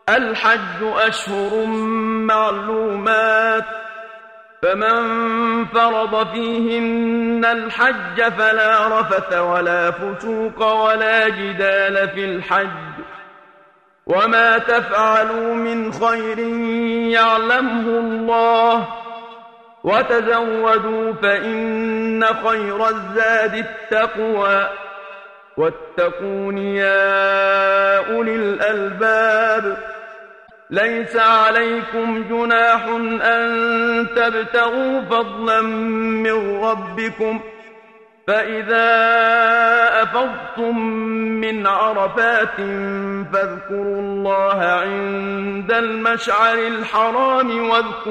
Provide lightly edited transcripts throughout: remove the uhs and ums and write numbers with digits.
الحج أشهر معلومات، فمن فرض فيهن الحج فلا رفث ولا فسوق ولا جدال في الحج، وما تفعلوا من خير يعلمه الله، وتزودوا فإن خير الزاد التقوى، واتقون يا أولي الألباب. ليس عليكم جناح أن تبتغوا فضلا من ربكم، فإذا أفضتم من عرفات فاذكروا الله عند المشعر الحرام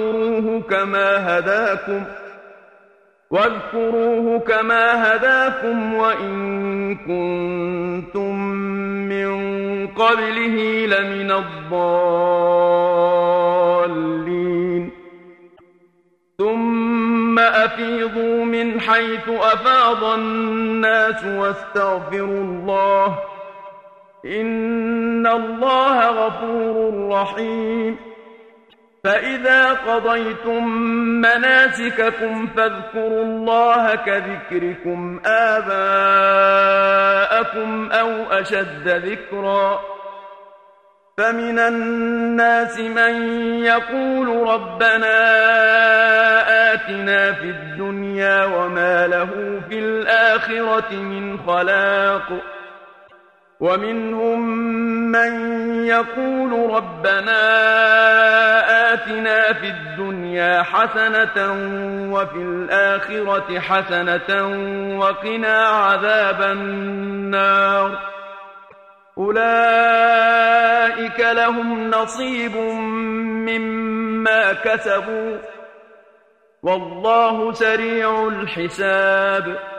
واذكروه كما هداكم وإن كنتم من قبله لمن الضالين. ثم أفيضوا من حيث أفاض الناس واستغفروا الله، إن الله غفور رحيم. فإذا قضيتم مناسككم فاذكروا الله كذكركم آباءكم أو أشد ذكرا. فمن الناس من يقول ربنا آتنا في الدنيا وما له في الآخرة من خلاق، ومنهم من يقول ربنا آتنا في الدنيا حسنة وفي الآخرة حسنة وقنا عذاب النار. أولئك لهم نصيب مما كسبوا، والله سريع الحساب.